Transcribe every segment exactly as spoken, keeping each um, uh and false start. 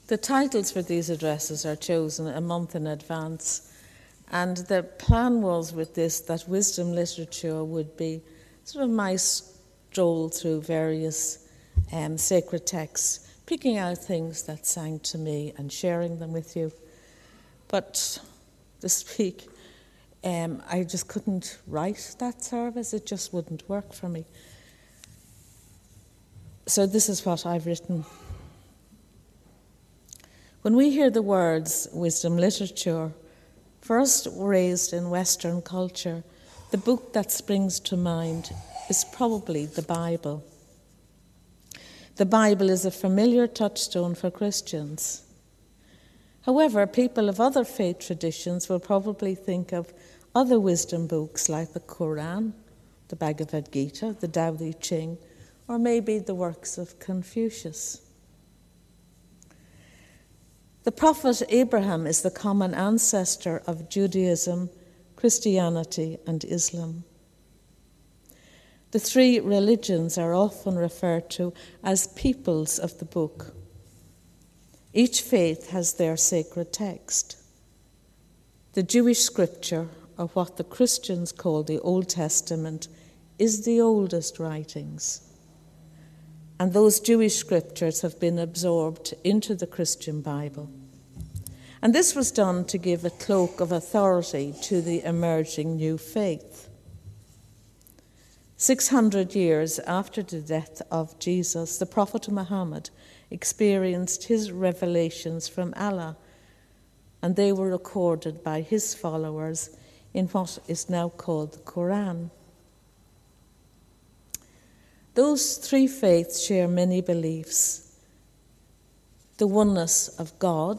The titles for these addresses are chosen a month in advance, and the plan was with this that wisdom literature would be sort of my stroll through various um, sacred texts, picking out things that sang to me and sharing them with you. But to speak, um, I just couldn't write that service. It just wouldn't work for me. So this is what I've written. When we hear the words wisdom literature, first raised in Western culture, the book that springs to mind is probably the Bible. The Bible is a familiar touchstone for Christians. However, people of other faith traditions will probably think of other wisdom books like the Quran, the Bhagavad Gita, the Tao Te Ching, or maybe the works of Confucius. The prophet Abraham is the common ancestor of Judaism, Christianity, and Islam. The three religions are often referred to as peoples of the book. Each faith has their sacred text. The Jewish scripture, or what the Christians call the Old Testament, is the oldest writings. And those Jewish scriptures have been absorbed into the Christian Bible. And this was done to give a cloak of authority to the emerging new faith. Six hundred years after the death of Jesus, the Prophet Muhammad experienced his revelations from Allah, and they were recorded by his followers in what is now called the Quran. Those three faiths share many beliefs. The oneness of God,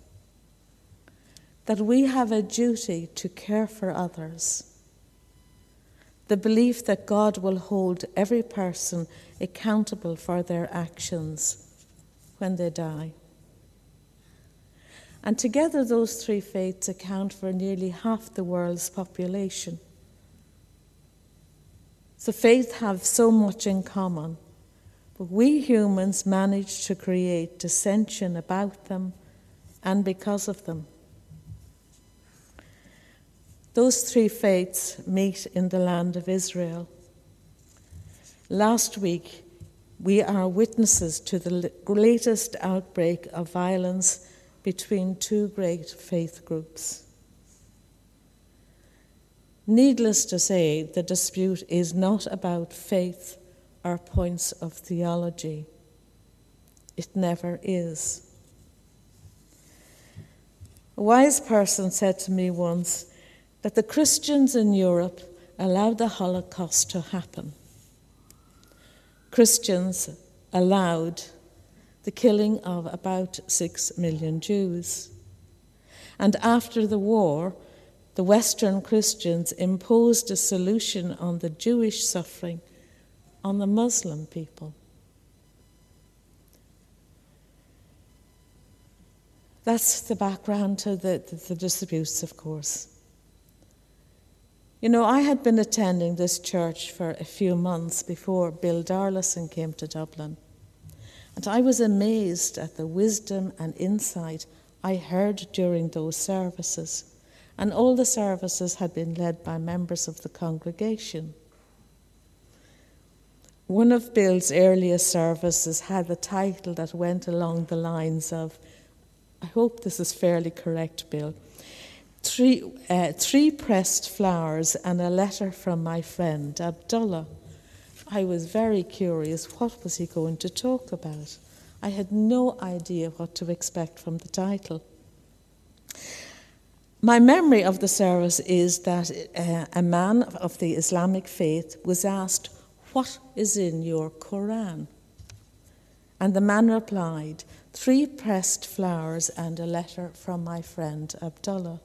that we have a duty to care for others, the belief that God will hold every person accountable for their actions when they die. And together those three faiths account for nearly half the world's population. The faiths have so much in common, but we humans manage to create dissension about them and because of them. Those three faiths meet in the land of Israel. Last week, we are witnesses to the latest outbreak of violence between two great faith groups. Needless to say, the dispute is not about faith or points of theology. It never is. A wise person said to me once that the Christians in Europe allowed the Holocaust to happen. Christians allowed the killing of about six million Jews. And after the war, the Western Christians imposed a solution on the Jewish suffering on the Muslim people. That's the background to the, the, the disputes, of course. You know, I had been attending this church for a few months before Bill Darlison came to Dublin, and I was amazed at the wisdom and insight I heard during those services. And all the services had been led by members of the congregation. One of Bill's earliest services had a title that went along the lines of, I hope this is fairly correct, Bill, three, uh, three pressed flowers and a letter from my friend Abdullah. I was very curious, what was he going to talk about? I had no idea what to expect from the title. My memory of the service is that uh, a man of the Islamic faith was asked, "What is in your Quran?" And the man replied, "Three pressed flowers and a letter from my friend Abdullah."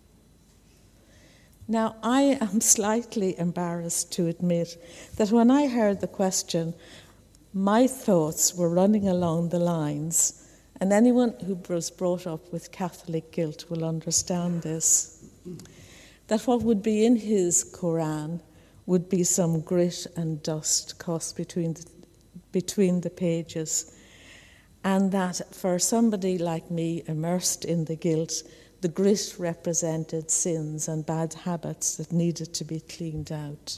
Now, I am slightly embarrassed to admit that when I heard the question, my thoughts were running along the lines, and anyone who was brought up with Catholic guilt will understand this, that what would be in his Quran would be some grit and dust cast between the, between the pages. and that for somebody like me immersed in the guilt, the grit represented sins and bad habits that needed to be cleaned out.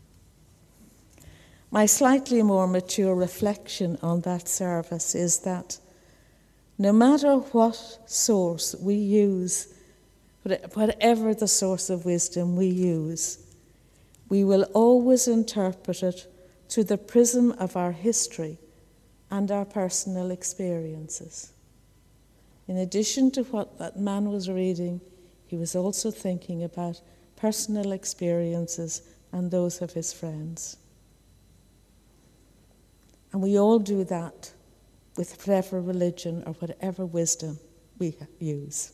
My slightly more mature reflection on that service is that no matter what source we use, whatever the source of wisdom we use, we will always interpret it through the prism of our history and our personal experiences. In addition to what that man was reading, he was also thinking about personal experiences and those of his friends. And we all do that with whatever religion or whatever wisdom we use.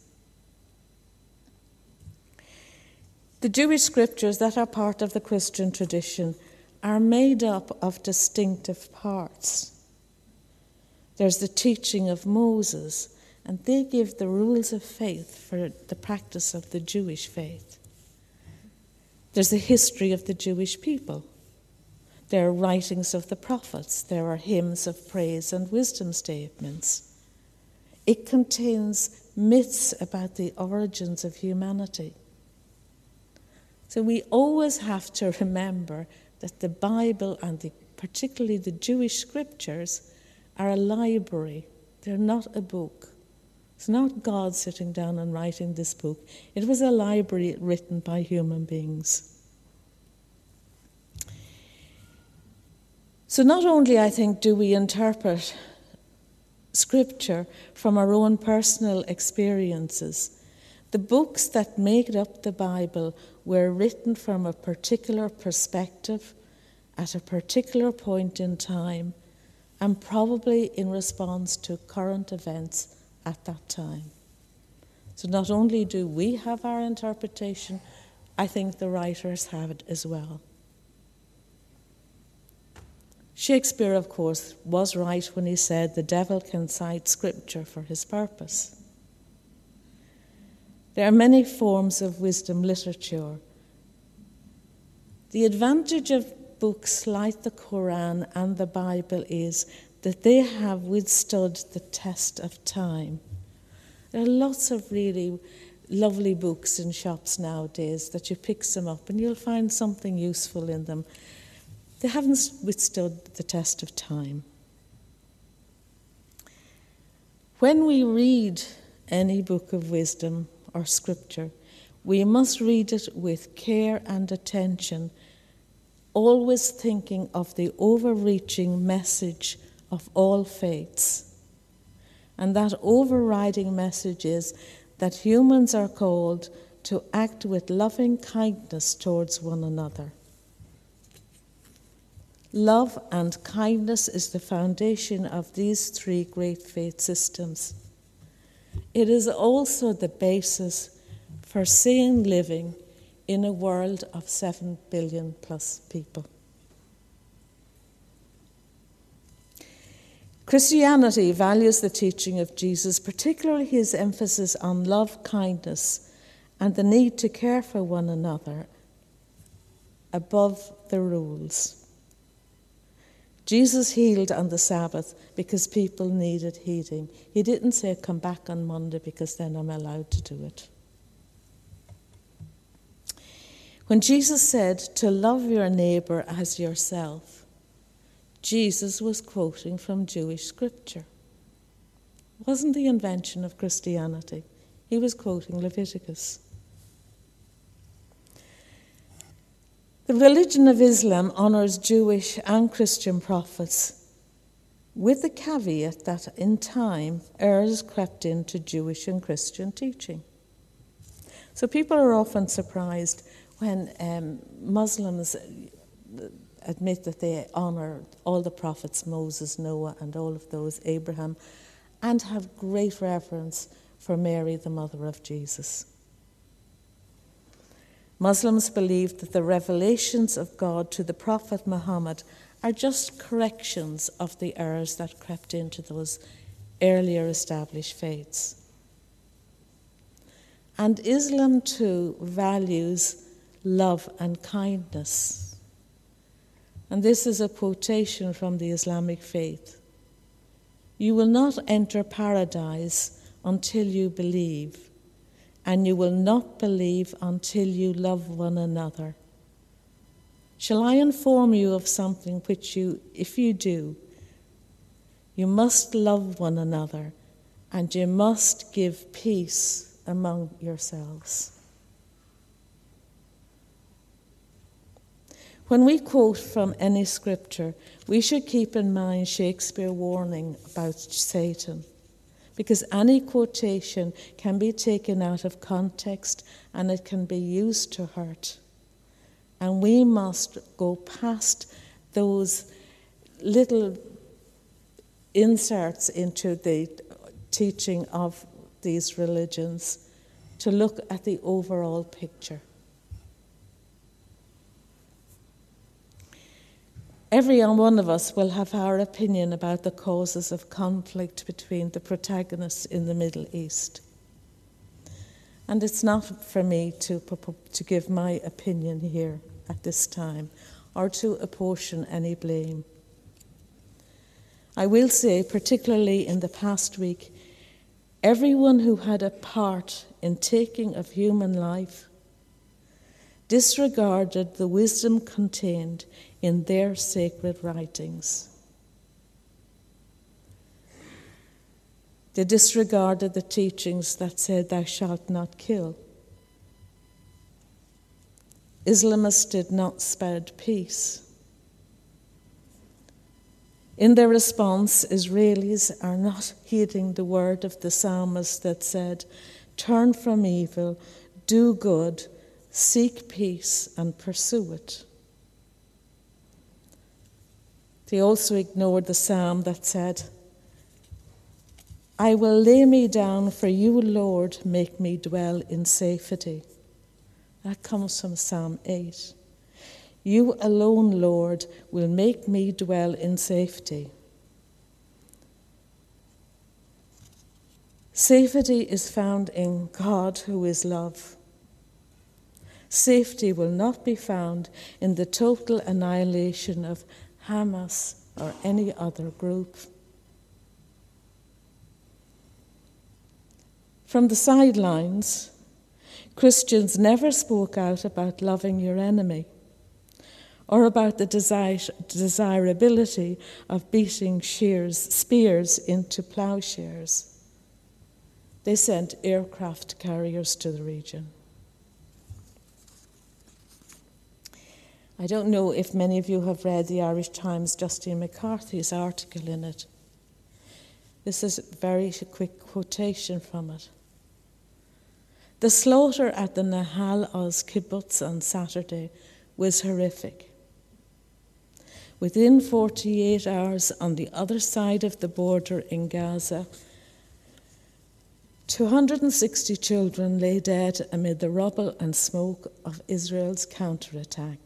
The Jewish scriptures that are part of the Christian tradition are made up of distinctive parts. There's the teaching of Moses, and they give the rules of faith for the practice of the Jewish faith. There's the history of the Jewish people. There are writings of the prophets. There are hymns of praise and wisdom statements. It contains myths about the origins of humanity. So we always have to remember that the Bible and the, particularly the Jewish scriptures are a library. They're not a book. It's not God sitting down and writing this book. It was a library written by human beings. So not only, I think, do we interpret Scripture from our own personal experiences, the books that make up the Bible were written from a particular perspective, at a particular point in time, and probably in response to current events at that time. So not only do we have our interpretation, I think the writers have it as well. Shakespeare, of course, was right when he said the devil can cite Scripture for his purpose. There are many forms of wisdom literature. The advantage of books like the Quran and the Bible is that they have withstood the test of time. There are lots of really lovely books in shops nowadays that you pick them up and you'll find something useful in them. They haven't withstood the test of time. When we read any book of wisdom or scripture, we must read it with care and attention, always thinking of the overreaching message of all faiths. And that overriding message is that humans are called to act with loving kindness towards one another. Love and kindness is the foundation of these three great faith systems. It is also the basis for sane living in a world of seven billion plus people. Christianity values the teaching of Jesus, particularly his emphasis on love, kindness, and the need to care for one another above the rules. Jesus healed on the Sabbath because people needed healing. He didn't say, come back on Monday because then I'm allowed to do it. When Jesus said to love your neighbour as yourself, Jesus was quoting from Jewish scripture. It wasn't the invention of Christianity. He was quoting Leviticus. The religion of Islam honours Jewish and Christian prophets, with the caveat that in time errors crept into Jewish and Christian teaching. So people are often surprised when um, Muslims admit that they honour all the prophets, Moses, Noah, and all of those, Abraham, and have great reverence for Mary, the mother of Jesus. Muslims believe that the revelations of God to the Prophet Muhammad are just corrections of the errors that crept into those earlier established faiths. And Islam too values love and kindness. And this is a quotation from the Islamic faith. You will not enter paradise until you believe, and you will not believe until you love one another. Shall I inform you of something which you, if you do, you must love one another, and you must give peace among yourselves. When we quote from any scripture, we should keep in mind Shakespeare's warning about Satan, because any quotation can be taken out of context and it can be used to hurt. And we must go past those little inserts into the teaching of these religions to look at the overall picture. Every one of us will have our opinion about the causes of conflict between the protagonists in the Middle East. And it's not for me to, to give my opinion here at this time or to apportion any blame. I will say, particularly in the past week, everyone who had a part in taking of human life disregarded the wisdom contained in their sacred writings. They disregarded the teachings that said, "Thou shalt not kill." Islamists did not spread peace. In their response, Israelis are not heeding the word of the psalmist that said, "Turn from evil, do good, seek peace, and pursue it." They also ignored the psalm that said, "I will lay me down, for you, Lord, make me dwell in safety." That comes from Psalm eight. "You alone, Lord, will make me dwell in safety." Safety is found in God, who is love. Safety will not be found in the total annihilation of Hamas or any other group. From the sidelines, Christians never spoke out about loving your enemy or about the desire, desirability of beating shears, spears into plowshares. They sent aircraft carriers to the region. I don't know if many of you have read the Irish Times, Justine McCarthy's article in it. This is a very quick quotation from it. "The slaughter at the Nahal Oz kibbutz on Saturday was horrific. Within forty-eight hours on the other side of the border in Gaza, two hundred sixty children lay dead amid the rubble and smoke of Israel's counterattack.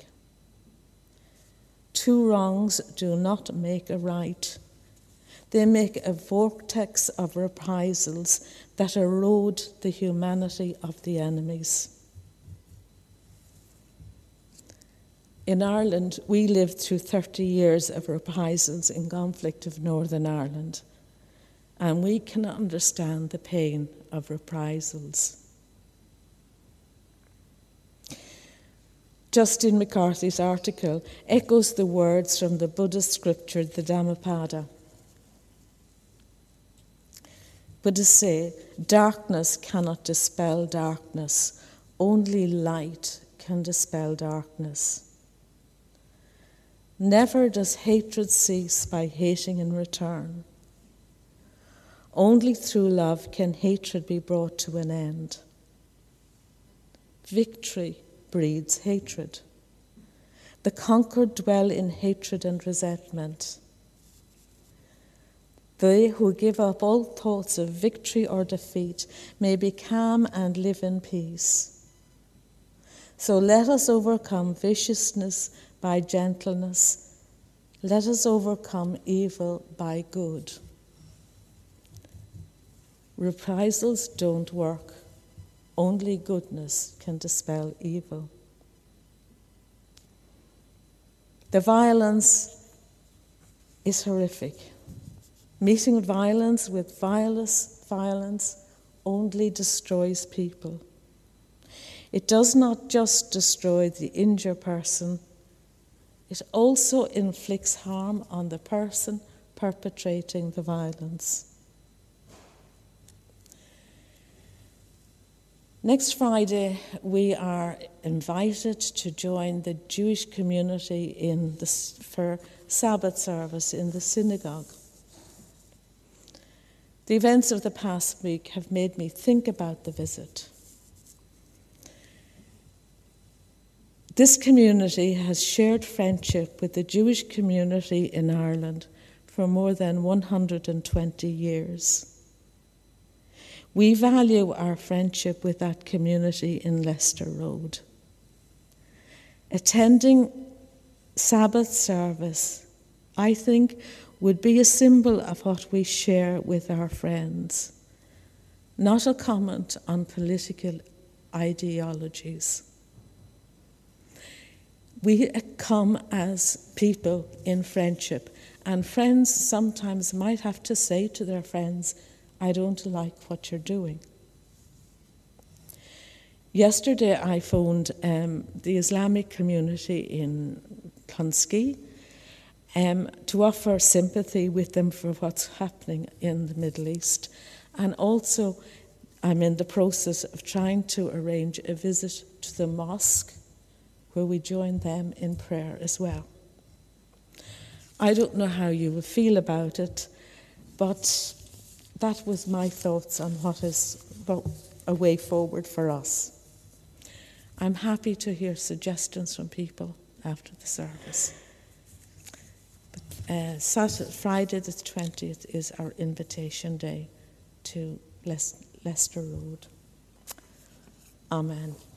Two wrongs do not make a right. They make a vortex of reprisals that erode the humanity of the enemies." In Ireland, we lived through thirty years of reprisals in conflict of Northern Ireland, and we can understand the pain of reprisals. Justine McCarthy's article echoes the words from the Buddhist scripture, the Dhammapada. Buddhists say, "Darkness cannot dispel darkness. Only light can dispel darkness. Never does hatred cease by hating in return. Only through love can hatred be brought to an end. Victory breeds hatred. The conquered dwell in hatred and resentment. They who give up all thoughts of victory or defeat may be calm and live in peace. So let us overcome viciousness by gentleness. Let us overcome evil by good." Reprisals don't work. Only goodness can dispel evil. The violence is horrific. Meeting violence with violence, violence only destroys people. It does not just destroy the injured person, it also inflicts harm on the person perpetrating the violence. Next Friday, we are invited to join the Jewish community in the, for Sabbath service in the synagogue. The events of the past week have made me think about the visit. This community has shared friendship with the Jewish community in Ireland for more than one hundred twenty years. We value our friendship with that community in Leicester Road. Attending Sabbath service, I think, would be a symbol of what we share with our friends, not a comment on political ideologies. We come as people in friendship, and friends sometimes might have to say to their friends, I don't like what you're doing. Yesterday I phoned um, the Islamic community in Clonskee um, to offer sympathy with them for what's happening in the Middle East. And also I'm in the process of trying to arrange a visit to the mosque where we join them in prayer as well. I don't know how you will feel about it, but that was my thoughts on what is a way forward for us. I'm happy to hear suggestions from people after the service. But, uh, Saturday, Friday the twentieth is our invitation day to Le- Leicester Road. Amen.